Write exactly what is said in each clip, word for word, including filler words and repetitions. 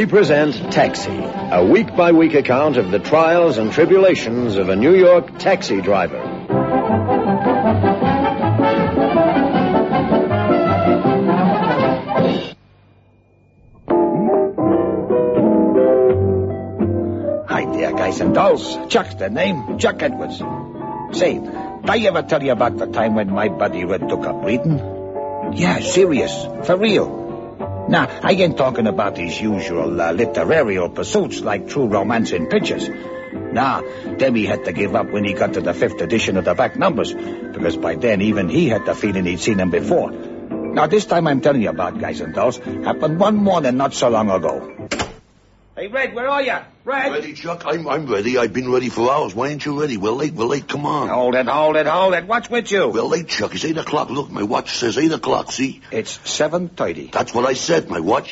we present Taxi, a week-by-week account of the trials and tribulations of a New York taxi driver. Hi there, guys and dolls. Chuck's the name, Chuck Edwards. Say, did I ever tell you about the time when my buddy Red took up reading? Yeah, serious, for real. Now, I ain't talking about these usual uh, literary pursuits like true romance in pictures. Nah, them he had to give up when he got to the fifth edition of the back numbers, because by then even he had the feeling he'd seen them before. Now, this time I'm telling you about, guys and dolls, happened one morning not so long ago. Hey, Red, where are you? Red? Ready, Chuck? I'm I'm ready. I've been ready for hours. Why ain't you ready? We're late. We're late. Come on. Hold it, hold it, hold it. What's with you? We're late, Chuck. It's eight o'clock. Look, my watch says eight o'clock, see? It's seven thirty. That's what I said, my watch.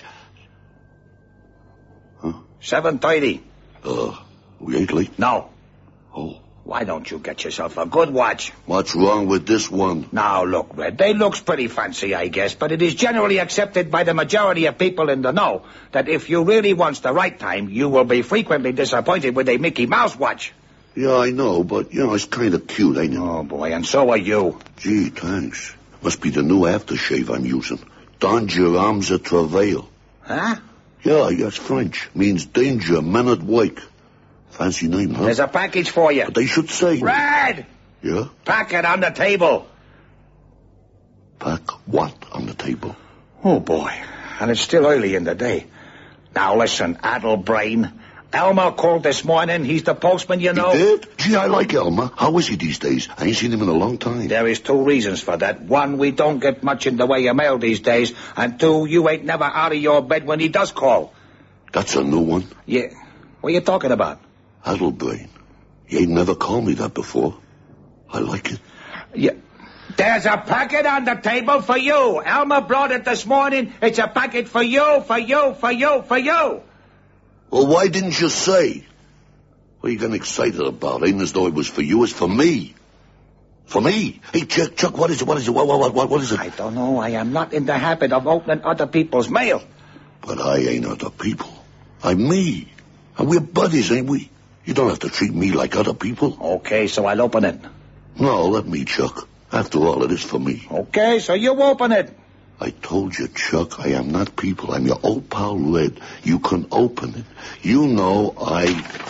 Huh? seven thirty. Uh, we ain't late? No. Oh. Why don't you get yourself a good watch? What's wrong with this one? Now, look, Red, they looks pretty fancy, I guess, but it is generally accepted by the majority of people in the know that if you really wants the right time, you will be frequently disappointed with a Mickey Mouse watch. Yeah, I know, but, you know, it's kind of cute, ain't it? Oh, boy, and so are you. Gee, thanks. Must be the new aftershave I'm using. Dangerams à travail. Huh? Yeah, that's French. Means danger, men at work. Fancy name, huh? There's a package for you. But they should say... Red! Yeah? Pack it on the table. Pack what on the table? Oh, boy. And it's still early in the day. Now, listen, Addlebrain. Elmer called this morning. He's the postman, you know. He did? Gee, I like Elmer. How is he these days? I ain't seen him in a long time. There is two reasons for that. One, we don't get much in the way of mail these days. And two, you ain't never out of your bed when he does call. That's a new one? Yeah. What are you talking about? Addlebrain. You ain't never called me that before. I like it. Yeah. There's a packet on the table for you. Elmer brought it this morning. It's a packet for you, for you, for you, for you. Well, why didn't you say? What are you getting excited about? Ain't as though it was for you. It's for me. For me. Hey, Chuck, Chuck, what is it? What is it? What, what, what, what is it? I don't know. I am not in the habit of opening other people's mail. But I ain't other people. I'm me. And we're buddies, ain't we? You don't have to treat me like other people. Okay, so I'll open it. No, let me, Chuck. After all, it is for me. Okay, so you open it. I told you, Chuck, I am not people. I'm your old pal Red. You can open it. You know I...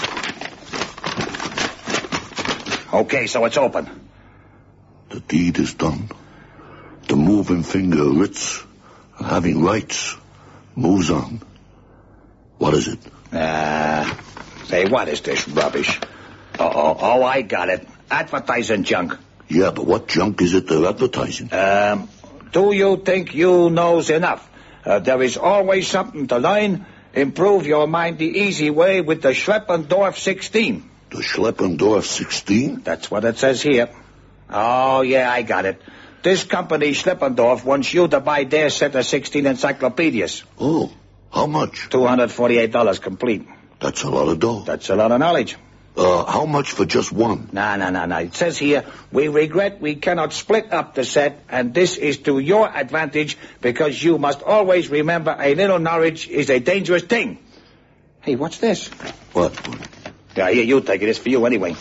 Okay, so it's open. The deed is done. The moving finger writs, and having rights, moves on. What is it? Ah... Uh... Say, what is this rubbish? Uh-oh. Oh, I got it. Advertising junk. Yeah, but what junk is it they're advertising? Um, do you think you knows enough? Uh, there is always something to learn. Improve your mind the easy way with the Schleppendorf sixteen. The Schleppendorf sixteen? That's what it says here. Oh, yeah, I got it. This company, Schleppendorf, wants you to buy their set of sixteen encyclopedias. Oh, how much? two hundred forty-eight dollars complete. That's a lot of dough. That's a lot of knowledge. Uh, how much for just one? No, no, no, no. It says here, we regret we cannot split up the set, and this is to your advantage because you must always remember a little knowledge is a dangerous thing. Hey, what's this? What? Yeah, here, you take it. It's for you anyway.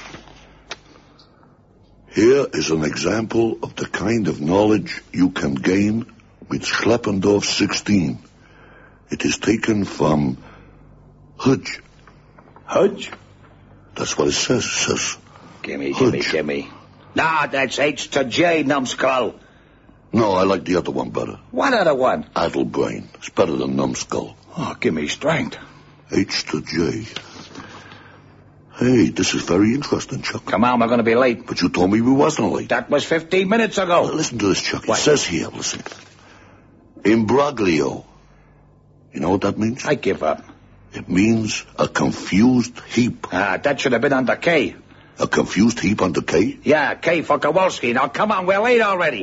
Here is an example of the kind of knowledge you can gain with Schleppendorf sixteen. It is taken from... Hudge. Hudge? That's what it says. It says... Gimme, gimme, gimme. Nah, that's H to J, numbskull. No, I like the other one better. What other one? Addlebrain. It's better than numbskull. Oh, give me strength. H to J. Hey, this is very interesting, Chuck. Come on, we're going to be late. But you told me we wasn't late. That was fifteen minutes ago. Well, listen to this, Chuck. What? It says here, listen. Imbroglio. You know what that means? I give up. It means a confused heap. Ah, that should have been under K. A confused heap under K? Yeah, K for Kowalski. Now, come on, we're late already.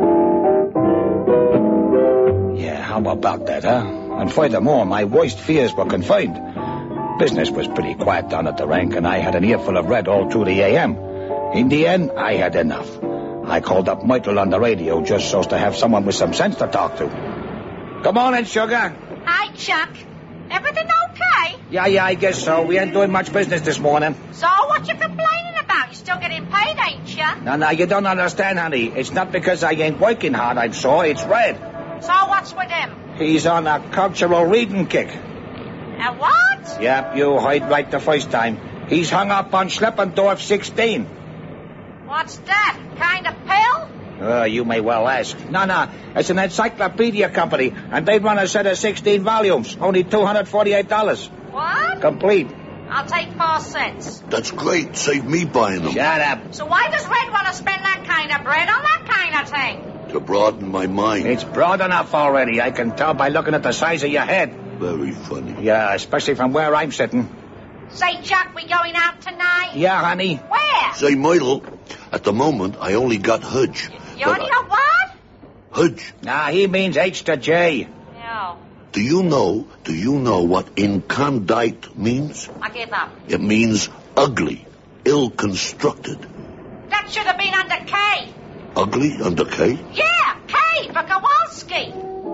Yeah, how about that, huh? And furthermore, my worst fears were confirmed. Business was pretty quiet down at the rank, and I had an earful of Red all through the A M. In the end, I had enough. I called up Myrtle on the radio just so as to have someone with some sense to talk to. Good morning, sugar. Hi, Chuck. Everything okay? Yeah, yeah, I guess so. We ain't doing much business this morning. So what you complaining about? You're still getting paid, ain't you? No, no, you don't understand, honey. It's not because I ain't working hard, I'm sore. It's Red. So what's with him? He's on a cultural reading kick. A what? Yep, you heard right the first time. He's hung up on Schleppendorf sixteen. What's that? Kind of pill? Uh, you may well ask. No, no, it's an encyclopedia company, and they run a set of sixteen volumes. Only two hundred forty-eight dollars. What? Complete. I'll take four cents. That's great. Save me buying them. Shut up. So why does Red want to spend that kind of bread on that kind of thing? To broaden my mind. It's broad enough already. I can tell by looking at the size of your head. Very funny. Yeah, especially from where I'm sitting. Say, Chuck, we going out tonight? Yeah, honey. Where? Say, Myrtle, at the moment, I only got Hudge. You only got what? Hudge. Nah, he means H to J. No. Do you know, do you know what incondite means? I give up. It means ugly, ill-constructed. That should have been under K. Ugly under K? Yeah, K for Kowalski.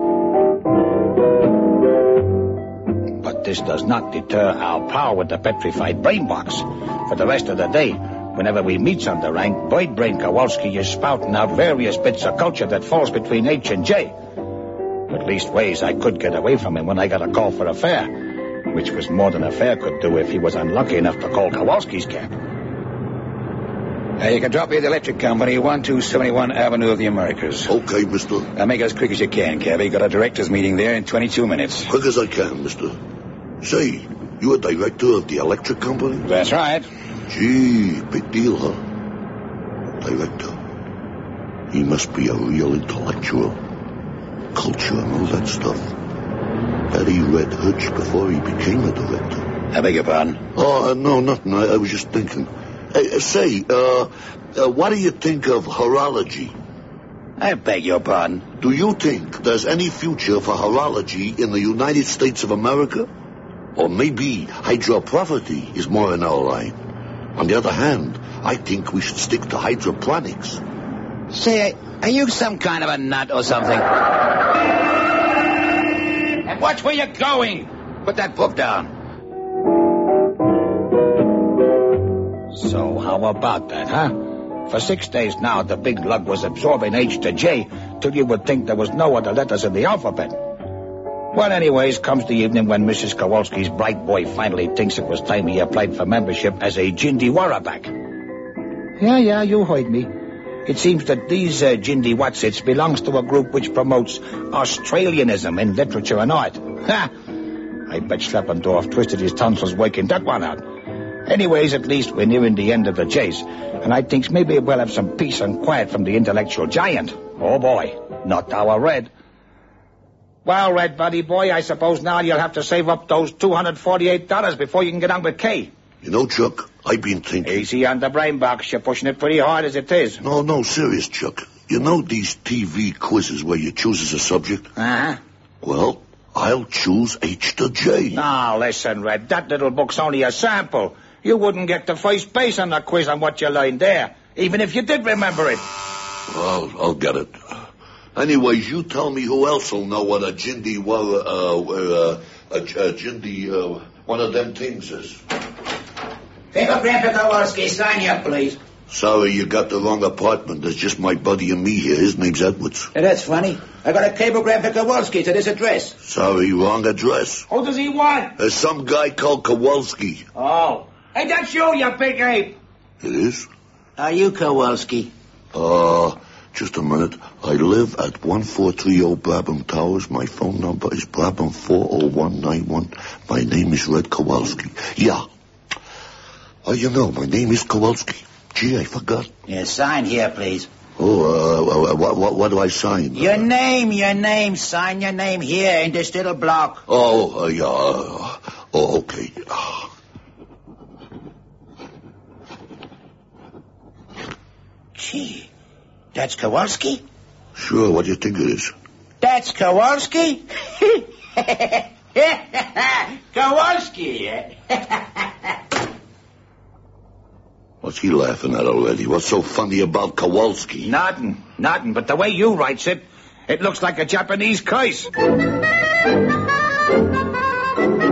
But this does not deter our pal with the petrified brain box. For the rest of the day, whenever we meet on the rank, Bird Brain Kowalski is spouting out various bits of culture that falls between H and J. At least ways I could get away from him when I got a call for a fare, which was more than a fare could do if he was unlucky enough to call Kowalski's cab. Uh, you can drop me at the electric company, one two seven one Avenue of the Americas. Okay, mister. Uh, make it as quick as you can, Cabby. Got a director's meeting there in twenty-two minutes. Quick as I can, mister. Say, you a director of the electric company? That's right. Gee, big deal, huh? Director. He must be a real intellectual. Culture and all that stuff. That he read Hudge before he became a director. I beg your pardon? Oh, uh, no, nothing. I, I was just thinking. Uh, say, uh, uh, what do you think of horology? I beg your pardon? Do you think there's any future for horology in the United States of America? Or maybe hydroprophecy is more in our line. On the other hand, I think we should stick to hydroponics. Say, are you some kind of a nut or something? And watch where you're going. Put that book down. So how about that, huh? For six days now, the big lug was absorbing H to J till you would think there was no other letters in the alphabet. Well, anyways, comes the evening when Missus Kowalski's bright boy finally thinks it was time he applied for membership as a Jindy Warabak. Yeah, yeah, you heard me. It seems that these uh, Jindy Watsits belongs to a group which promotes Australianism in literature and art. Ha! I bet Schleppendorf twisted his tonsils working that one out. Anyways, at least we're nearing the end of the chase, and I thinks maybe we'll have some peace and quiet from the intellectual giant. Oh, boy, not our Red. Well, Red, buddy boy, I suppose now you'll have to save up those two hundred forty-eight dollars before you can get on with K. You know, Chuck, I've been thinking... Easy on the brain box. You're pushing it pretty hard as it is. No, no, serious, Chuck. You know these T V quizzes where you choose as a subject? Uh-huh. Well, I'll choose H to J. Now, listen, Red, that little book's only a sample. You wouldn't get to first base on the quiz on what you learned there, even if you did remember it. Well, I'll get it. Anyways, you tell me who else will know what a Jindy, well, uh, uh, a, a Jindy, uh, one of them things is. Pick up Grandpa Kowalski. Sign here, please. Sorry, you got the wrong apartment. There's just my buddy and me here. His name's Edwards. Hey, that's funny. I got a cablegram for Kowalski to this address. Sorry, wrong address. Who does he want? There's some guy called Kowalski. Oh. Hey, that's you, you big ape. It is? Are you Kowalski? Uh, just a minute. I live at one four three zero Brabham Towers. My phone number is Brabham four oh one nine one. My name is Red Kowalski. Yeah. Oh, you know, my name is Kowalski. Gee, I forgot. Yeah, sign here, please. Oh, uh, what, what, what do I sign? Your name, your name. Sign your name here in this little block. Oh, uh, yeah. Uh, oh, okay. Uh. Gee, that's Kowalski? Sure, what do you think it is? That's Kowalski? Kowalski! What's he laughing at already? What's so funny about Kowalski? Nothing, nothing, but the way you writes it, it looks like a Japanese curse.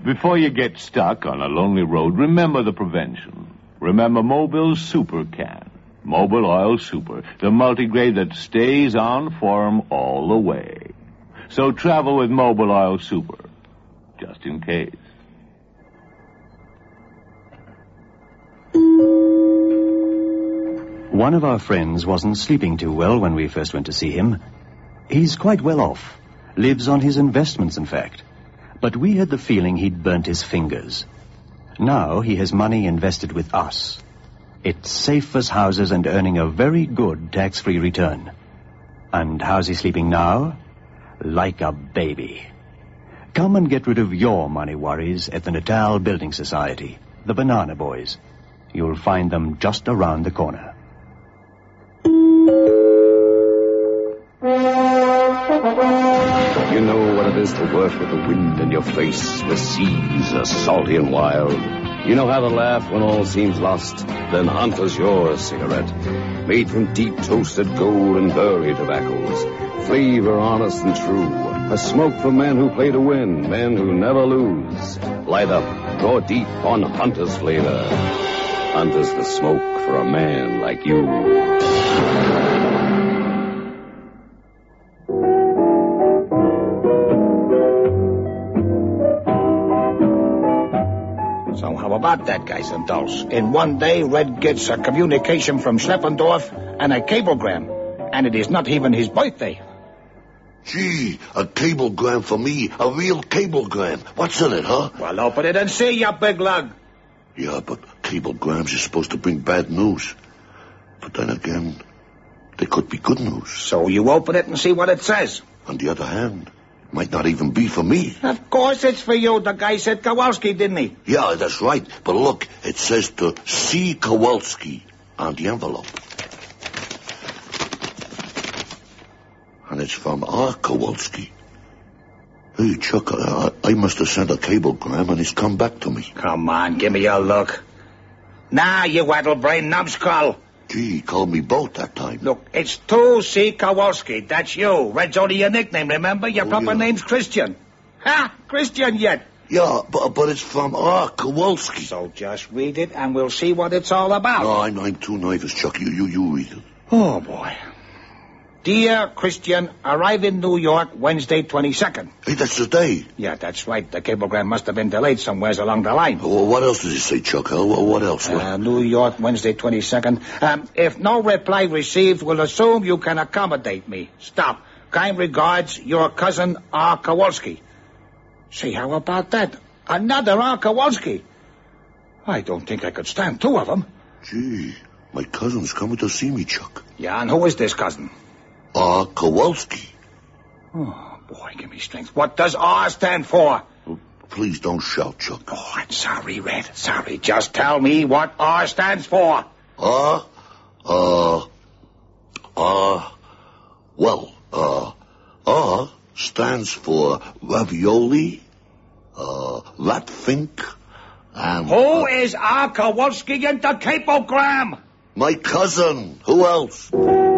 Before you get stuck on a lonely road, remember the prevention. Remember Mobil's Super Can. Mobil Oil Super, the multigrade that stays on form all the way. So travel with Mobil Oil Super, just in case. One of our friends wasn't sleeping too well when we first went to see him. He's quite well off. Lives on his investments, in fact. But we had the feeling he'd burnt his fingers. Now he has money invested with us. It's safe as houses and earning a very good tax-free return. And how's he sleeping now? Like a baby. Come and get rid of your money worries at the Natal Building Society, the Banana Boys. You'll find them just around the corner. You know what it is to work with the wind in your face. The seas are salty and wild. You know how to laugh when all seems lost. Then Hunter's your cigarette. Made from deep toasted gold and burley tobaccos. Flavor honest and true. A smoke for men who play to win. Men who never lose. Light up. Draw deep on Hunter's flavor. Hunter's the smoke for a man like you. So how about that, guys and dolls? In one day, Red gets a communication from Schleppendorf and a cablegram. And it is not even his birthday. Gee, a cablegram for me. A real cablegram. What's in it, huh? Well, open it and see, you big lug. Yeah, but cablegrams are supposed to bring bad news. But then again, they could be good news. So you open it and see what it says. On the other hand, might not even be for me. Of course it's for you. The guy said Kowalski, didn't he? Yeah, that's right. But look, it says to C. Kowalski on the envelope. And it's from R. Kowalski. Hey, Chuck, I, I must have sent a cablegram and he's come back to me. Come on, give me a look. Nah, you addle-brain numbskull. Gee, he called me both that time. Look, it's to C. Kowalski. That's you. Red's only your nickname, remember? Your Oh, proper yeah. name's Christian. Ha! Christian yet. Yeah, but, but it's from R. Kowalski. So just read it and we'll see what it's all about. No, I'm, I'm too nervous, Chuck. You, you, you read it. Oh, boy. Dear Christian, arrive in New York Wednesday twenty-second. Hey, that's the day. Yeah, that's right. The cablegram must have been delayed somewheres along the line. Well, what else does he say, Chuck? Huh? Well, what else? Uh, New York Wednesday twenty-second. Um, if no reply received, we'll assume you can accommodate me. Stop. Kind regards, your cousin R. Kowalski. See, how about that? Another R. Kowalski. I don't think I could stand two of them. Gee, my cousin's coming to see me, Chuck. Yeah, and who is this cousin? R. Kowalski. Oh, boy, give me strength. What does R stand for? Oh, please don't shout, Chuck. Oh, I'm sorry, Red. Sorry. Just tell me what R stands for. R? Uh, R, well, uh, R stands for ravioli, uh, ratfink, and... Who is R. Kowalski in the cablegram? My cousin. Who else?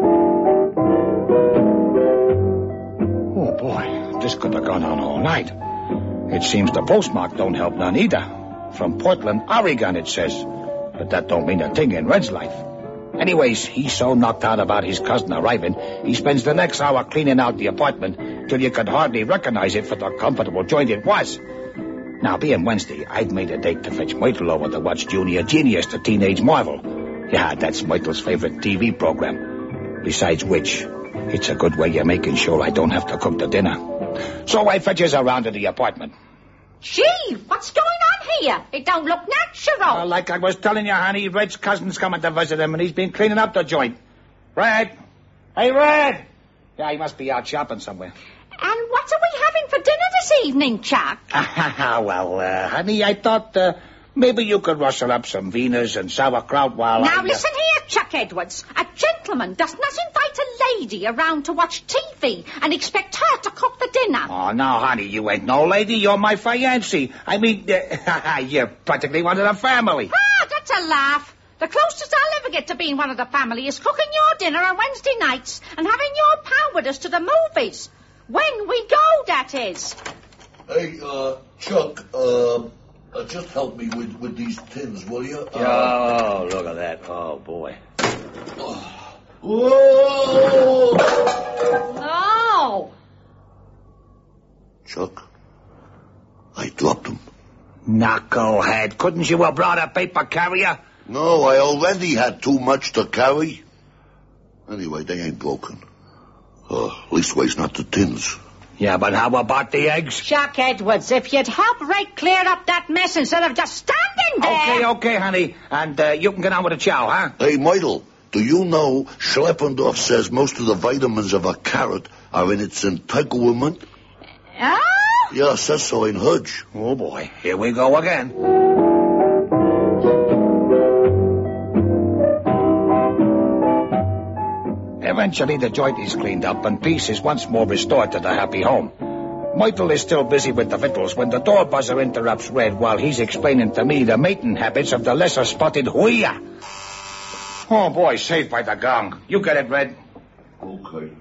Oh, boy, this could have gone on all night. It seems the postmark don't help none either. From Portland, Oregon, it says. But that don't mean a thing in Red's life. Anyways, he's so knocked out about his cousin arriving, he spends the next hour cleaning out the apartment till you could hardly recognize it for the comfortable joint it was. Now, being Wednesday, I'd made a date to fetch Myrtle over to watch Junior Genius, the Teenage Marvel. Yeah, that's Myrtle's favorite T V program. Besides which, it's a good way of making sure I don't have to cook the dinner. So I fetches around to the apartment. Gee, what's going on here? It don't look natural. Uh, like I was telling you, honey, Red's cousin's coming to visit him, and he's been cleaning up the joint. Red! Hey, Red! Yeah, he must be out shopping somewhere. And what are we having for dinner this evening, Chuck? Well, uh, honey, I thought uh, maybe you could rustle up some wieners and sauerkraut while Now I... Uh... listen here, Chuck Edwards. A gentleman does not invite a lady around to watch T V and expect her to cook the dinner. Oh, no, honey, you ain't no lady. You're my fiancé. I mean, uh, you're practically one of the family. Ah, that's a laugh. The closest I'll ever get to being one of the family is cooking your dinner on Wednesday nights and having your pal with us to the movies. When we go, that is. Hey, uh, Chuck, uh, uh, just help me with, with these tins, will you? Uh, Oh, look at that. Oh, boy. Whoa! No. Chuck, I dropped them. Knucklehead. Couldn't you have brought a paper carrier? No, I already had too much to carry. Anyway, they ain't broken. Uh, leastways not the tins. Yeah, but how about the eggs? Chuck Edwards, if you'd help Ray clear up that mess instead of just standing there. Okay, okay, honey. And uh, you can get on with the chow, huh? Hey, Myrtle, do you know Schleppendorf says most of the vitamins of a carrot are in its integument? Oh? Yeah, says so in Hudge. Oh, boy. Here we go again. Eventually, the joint is cleaned up and peace is once more restored to the happy home. Myrtle is still busy with the victuals when the door buzzer interrupts Red while he's explaining to me the mating habits of the lesser-spotted huia. Oh, boy, saved by the gong. You get it, Red. Okay.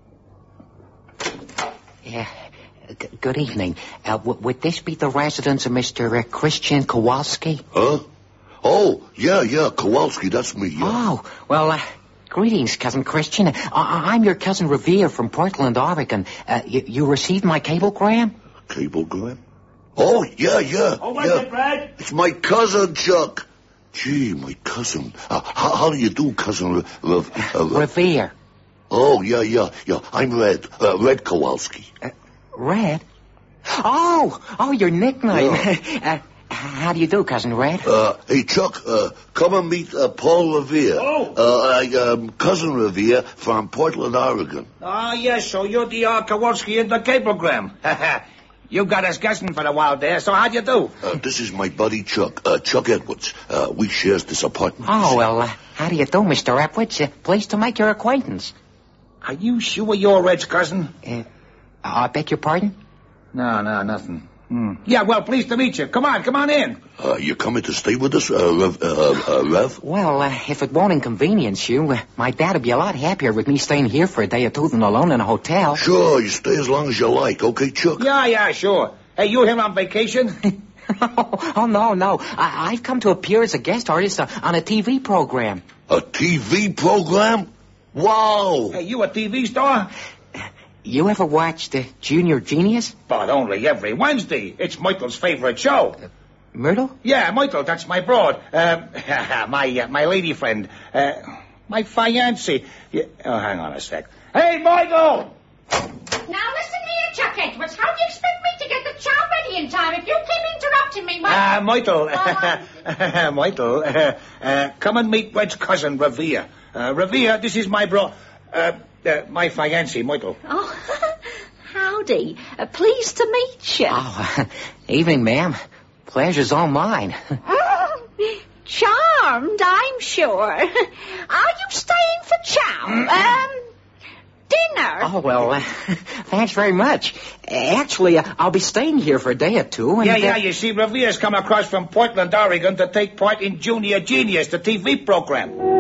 Yeah. G- good evening. Uh, w- would this be the residence of Mister Uh, Christian Kowalski? Huh? Oh, yeah, yeah, Kowalski, that's me, yeah. Oh, well, uh, greetings, Cousin Christian. Uh, I- I'm your cousin Revere from Portland, Oregon. Uh, y- you received my cablegram? Cablegram? Oh, yeah, yeah. Oh, what's yeah. it, Brad? It's my cousin, Chuck. Gee, my cousin. Uh, how, how do you do, cousin? Re- Re- uh, Re- Revere. oh, yeah, yeah, yeah. I'm Red. Uh, Red Kowalski. Uh, Red? Oh, oh, your nickname. Yeah. uh, how do you do, Cousin Red? Uh, hey, Chuck, uh, come and meet uh, Paul Revere. Oh. Uh, I, um, cousin Revere from Portland, Oregon. Ah, yes, so you're the uh, Kowalski in the cablegram. You got us guessing for a while there, so how'd you do? Uh, this is my buddy Chuck, uh, Chuck Edwards. Uh, we shares this apartment. Oh, well, uh, how do you do, Mister Edwards? Uh, pleased to make your acquaintance. Are you sure you're Red's cousin? Uh, I beg your pardon? No, no, nothing. Hmm. Yeah, well, pleased to meet you. Come on, come on in. Uh, you coming to stay with us, uh, Rev? Uh, uh, Rev? Well, uh, if it won't inconvenience you, uh, my dad would be a lot happier with me staying here for a day or two than alone in a hotel. Sure, you stay as long as you like, okay, Chuck? Yeah, yeah, sure. Hey, you here on vacation? oh, oh, no, no. I- I've come to appear as a guest artist uh, on a T V program. A T V program? Wow! Hey, you a T V star? You ever watched uh, Junior Genius? But only every Wednesday. It's Myrtle's favorite show. Myrtle? Yeah, Myrtle, that's my broad. Um, my uh, my lady friend. Uh, my fiancée. Yeah, oh, hang on a sec. Hey, Myrtle! Now listen here, Chuck Edwards. How do you expect me to get the chow ready in time if you keep interrupting me? Ah, uh, Myrtle. Uh-huh. Myrtle, uh, uh, come and meet Red's cousin, Revere. Uh, Revere, this is my bro... Uh, uh, my fiancée, Myrtle. Oh, howdy. Uh, pleased to meet you. Oh, evening, ma'am. Pleasure's all mine. Mm, charmed, I'm sure. Are you staying for chow? Um, dinner? Oh, well, uh, thanks very much. Actually, uh, I'll be staying here for a day or two. And, Yeah, yeah, uh, you see, Revere's come across from Portland, Oregon to take part in Junior Genius, the T V program.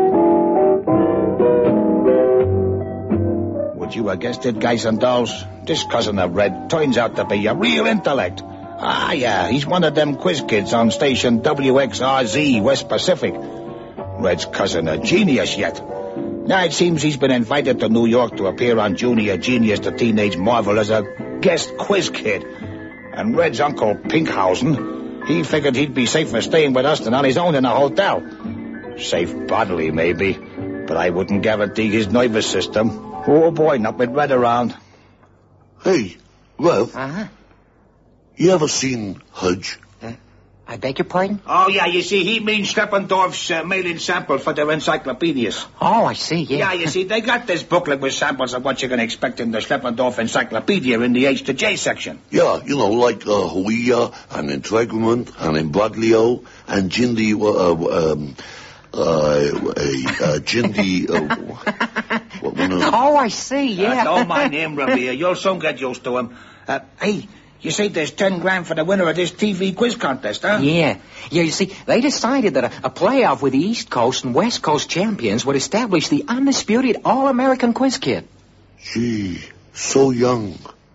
Would you have guessed it, guys and dolls? This cousin of Red turns out to be a real intellect. Ah, yeah, he's one of them quiz kids on station W X R Z, West Pacific. Red's cousin a genius yet. Now it seems he's been invited to New York to appear on Junior Genius, the Teenage Marvel, as a guest quiz kid. And Red's uncle, Pinkhausen, he figured he'd be safer staying with us than on his own in a hotel. Safe bodily, maybe, but I wouldn't guarantee his nervous system. Oh, boy, not with Red around. Hey, Rev, Uh-huh. you ever seen Hudge? Uh, I beg your pardon? Oh, yeah, you see, he means Steppendorf's uh, mail-in sample for their encyclopedias. Oh, I see, yeah. Yeah, you see, they got this booklet with samples of what you're going to expect in the Steppendorf Encyclopedia in the H to J section. Yeah, you know, like uh, Huia and Integument and Imbroglio and Jindy, uh, um, uh, uh, Jindy, uh, what, what, uh, Oh, I see, yeah. Uh, don't mind him, Revere. You'll soon get used to him. Uh, hey, you say there's ten grand for the winner of this T V quiz contest, huh? Yeah. Yeah, you see, they decided that a, a playoff with the East Coast and West Coast champions would establish the undisputed All-American Quiz Kid. Gee, so young.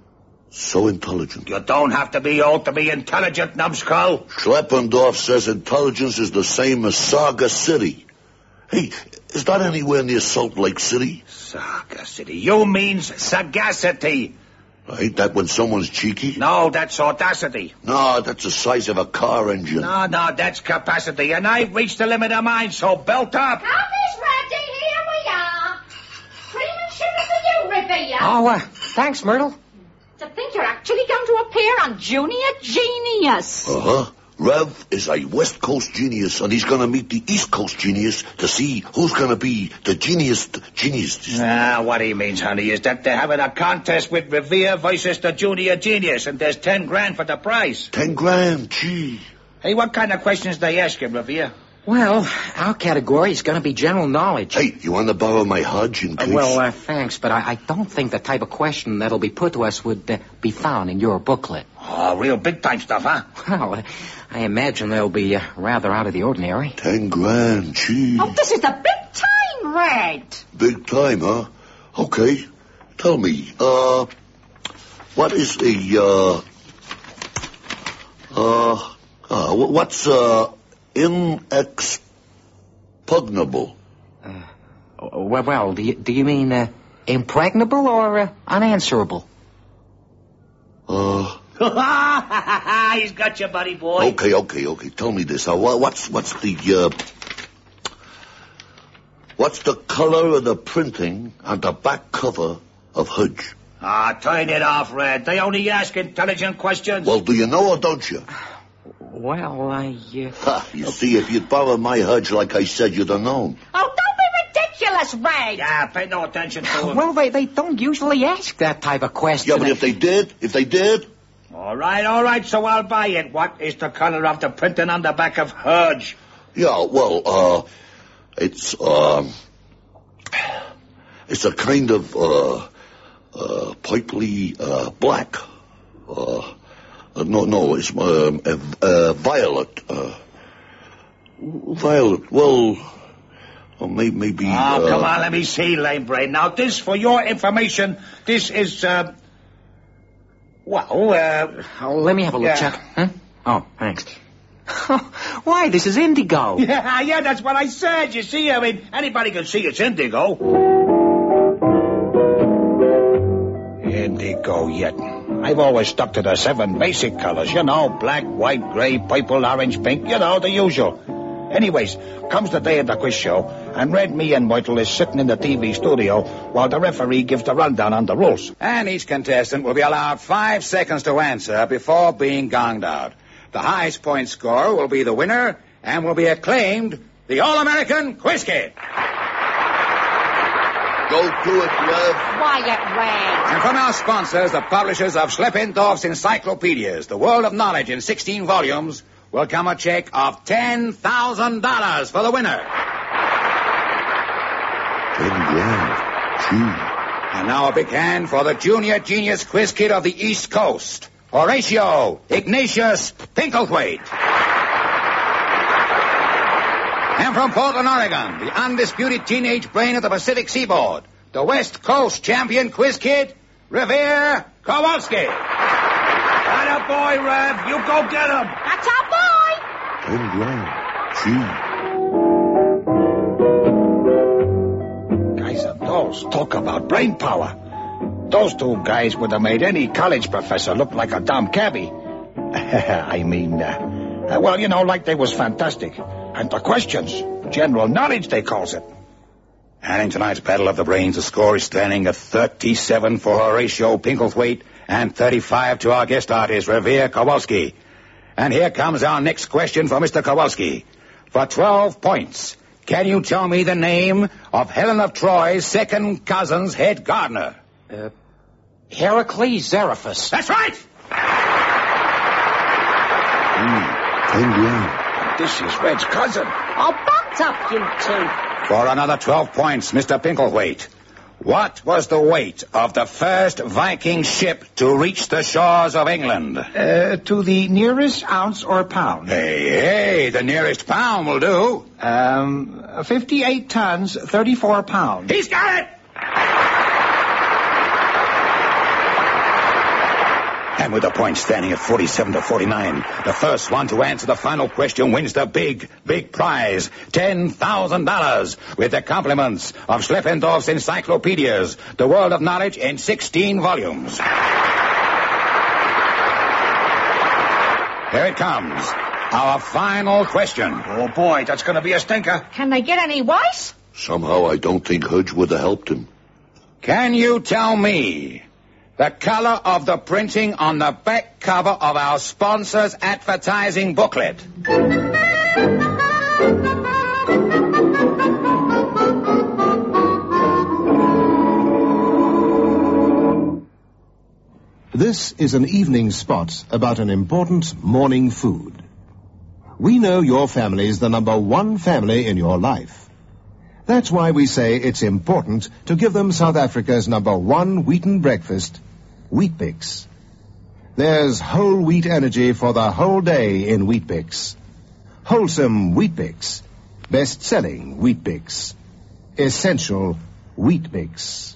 So intelligent. You don't have to be old to be intelligent, numbskull. Schleppendorf says intelligence is the same as Saga City. Hey, is that anywhere near Salt Lake City? Saga City. You means sagacity. Ain't that when someone's cheeky? No, that's audacity. No, that's the size of a car engine. No, no, that's capacity. And I've reached the limit of mine, so belt up. Coffee's ready. Here we are. Cream and sugar for you, Revere. Oh, uh, thanks, Myrtle. To think you're actually going to appear on Junior Genius. Uh-huh. Rev is a West Coast genius, and he's going to meet the East Coast genius to see who's going to be the genius genius. Ah, what he means, honey, is that they're having a contest with Revere versus the Junior Genius, and there's ten grand for the prize. Ten grand, gee. Hey, what kind of questions they ask you, Revere? Well, our category is going to be general knowledge. Hey, you want to borrow my Hudge in case? Uh, well, uh, thanks, but I, I don't think the type of question that'll be put to us would uh, be found in your booklet. Oh, real big-time stuff, huh? Well, uh, I imagine they'll be uh, rather out of the ordinary. Ten grand, gee. Oh, this is the big time, Red. Big time, huh? Okay. Tell me, uh, what is a, uh, uh, uh what's, uh, inexpugnable? Uh, well, well, do you, do you mean, uh, impregnable or uh, unanswerable? Uh... He's got you, buddy boy. Okay, okay, okay. Tell me this. Uh, what's what's the uh, what's the color of the printing on the back cover of Hudge? Ah, turn it off, Red. They only ask intelligent questions. Well, do you know or don't you? Well, I... Uh... Ha, you see, if you'd borrowed my Hudge like I said, you'd have known. Oh, don't be ridiculous, Red. Yeah, pay no attention to him. Well, they, they don't usually ask that type of question. Yeah, but if they did, if they did... All right, all right, so I'll buy it. What is the color of the printing on the back of Hudge? Yeah, well, uh, it's, um, it's a kind of, uh, uh, purpley, uh, black. Uh, uh no, no, it's, um, uh, uh, violet, uh, violet, well, well maybe, maybe, Oh, uh, come on, let me see, lame brain. Now, this, for your information, this is, uh, well, uh... Oh, let me have a look, yeah. Chuck. Huh? Oh, thanks. Why, this is indigo. Yeah, yeah, that's what I said. You see, I mean, anybody can see it's indigo. Indigo yet. I've always stuck to the seven basic colors, you know, black, white, gray, purple, orange, pink, you know, the usual. Anyways, comes the day of the quiz show, and Red, me, and Myrtle is sitting in the T V studio while the referee gives the rundown on the rules. And each contestant will be allowed five seconds to answer before being gonged out. The highest point scorer will be the winner and will be acclaimed the All-American Quiz Kid. Go to it, Rev. Quiet, Red. And from our sponsors, the publishers of Schleppendorf's Encyclopedias, the world of knowledge in sixteen volumes, will come a check of ten thousand dollars for the winner. Ten grand. Gee. And now a big hand for the Junior Genius Quiz Kid of the East Coast, Horatio Ignatius Pinklethwaite. And from Portland, Oregon, the undisputed teenage brain of the Pacific Seaboard, the West Coast champion quiz kid, Revere Kowalski. Atta boy, Rev. You go get him. That's our boy. Ten grand. Gee. Guys and dolls, talk about brain power. Those two guys would have made any college professor look like a dumb cabbie. I mean, uh, well, you know, like they was fantastic. And the questions, general knowledge, they calls it. And in tonight's Battle of the Brains, the score is standing at thirty-seven for Horatio Pinklethwaite and thirty-five to our guest artist, Revere Kowalski. And here comes our next question for Mister Kowalski. For twelve points, can you tell me the name of Helen of Troy's second cousin's head gardener? Uh, Heracles Xeraphus. That's right! Mm, ten grand. This is Red's cousin. Oh, butt up, you two. For another twelve points, Mister Pinklethwaite. What was the weight of the first Viking ship to reach the shores of England? Uh, to the nearest ounce or pound. Hey, hey, the nearest pound will do. Um, fifty-eight tons, thirty-four pounds. He's got it! And with the point standing at forty-seven to forty-nine, the first one to answer the final question wins the big, big prize, ten thousand dollars, with the compliments of Schleppendorf's encyclopedias, the world of knowledge in sixteen volumes. Here it comes, our final question. Oh, boy, that's going to be a stinker. Can they get any worse? Somehow I don't think Hudge would have helped him. Can you tell me the color of the printing on the back cover of our sponsor's advertising booklet? This is an evening spot about an important morning food. We know your family is the number one family in your life. That's why we say it's important to give them South Africa's number one wheaten breakfast, Weet-Bix. There's whole wheat energy for the whole day in Weet-Bix. Wholesome Weet-Bix. Best-selling Weet-Bix. Essential Weet-Bix.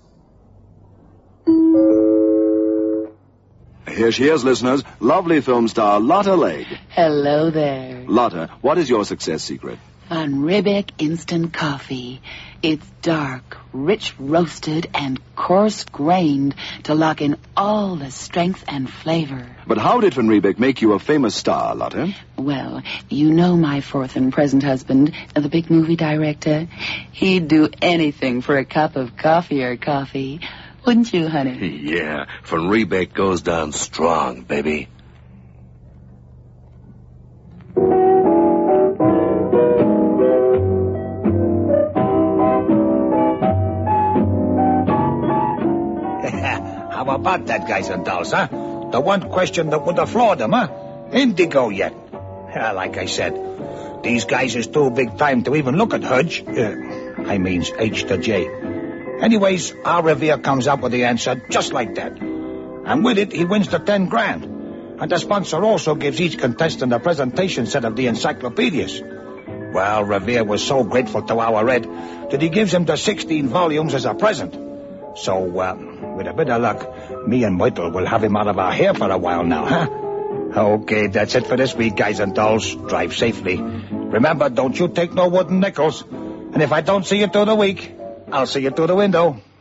Here she is, listeners. Lovely film star Lotta Lake. Hello there. Lotta, what is your success secret? On Ribbeck Instant Coffee. It's dark, rich roasted, and coarse-grained to lock in all the strength and flavor. But how did Van Riebeck make you a famous star, Lotta? Well, you know my fourth and present husband, the big movie director. He'd do anything for a cup of coffee or coffee. Wouldn't you, honey? Yeah, Van Riebeck goes down strong, baby. How about that, guys and dolls, huh? The one question that would have floored them, huh? Indigo yet. Yeah, like I said, these guys is too big time to even look at Hudge. Uh, I means H to J. Anyways, our Revere comes up with the answer just like that. And with it, he wins the ten grand. And the sponsor also gives each contestant a presentation set of the encyclopedias. Well, Revere was so grateful to our Red that he gives him the sixteen volumes as a present. So, uh, with a bit of luck, me and Myrtle will have him out of our hair for a while now, huh? Okay, that's it for this week, guys and dolls. Drive safely. Remember, don't you take no wooden nickels. And if I don't see you through the week, I'll see you through the window.